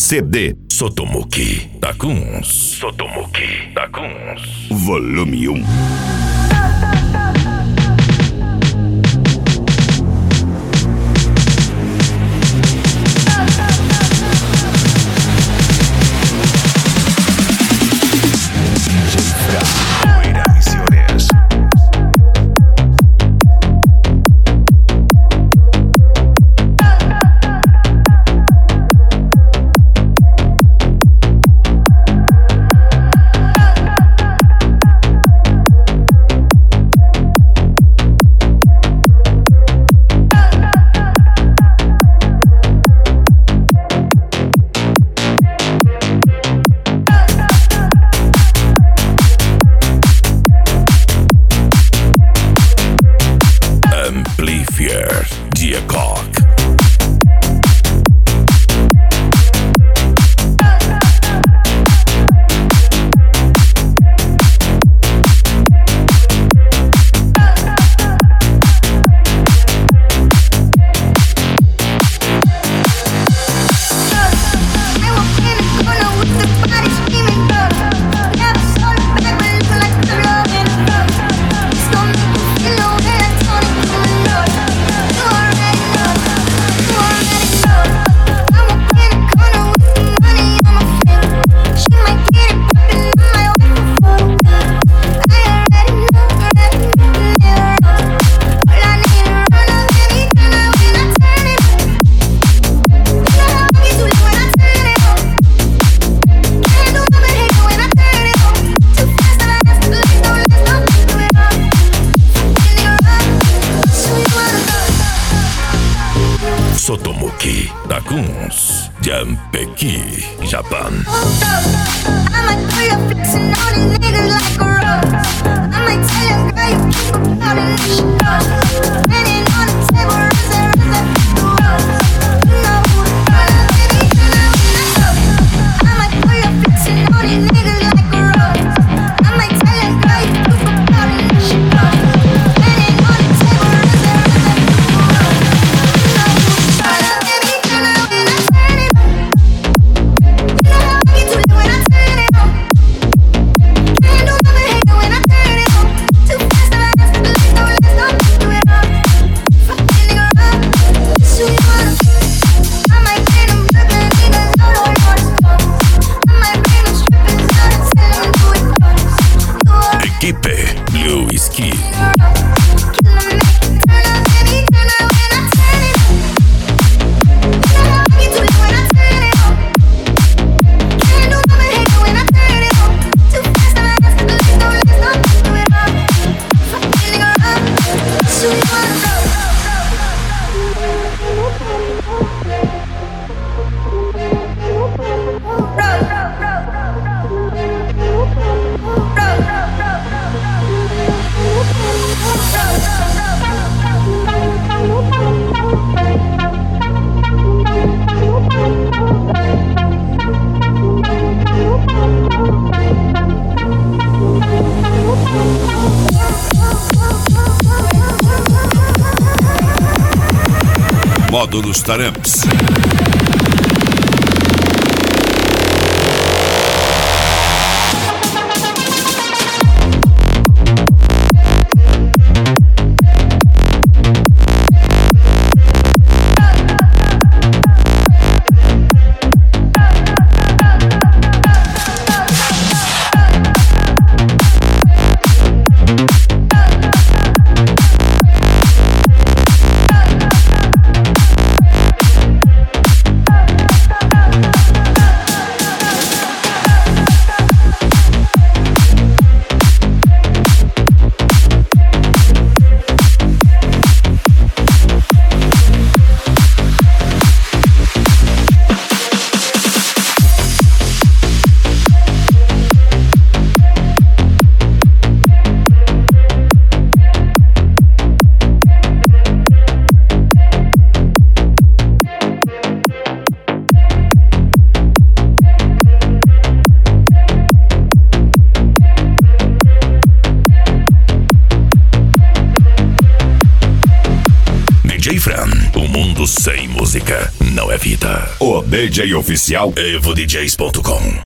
CD Sotomuki Takuns. Sotomuki Takuns. Volume 1. Amplifier Diacock. Sotomuki Takuns, Jampeki, Japan. I might throw your flexing on a nigga like a rose. I might tell your girl you keep out and she goes. Standing on the table, rose, the rose. You know who the girl is, baby, can I win that toast? I might throw your flexing on a nigga like a rose. I might tell your girl you keep out and she goes. Standing on the table, rose, the rose. You know who the girl is, baby, can I win that toast? Equipe Blue Ski. Módulos Taramps. DJ Fran. O mundo sem música não é vida. O DJ oficial EvoDJs.com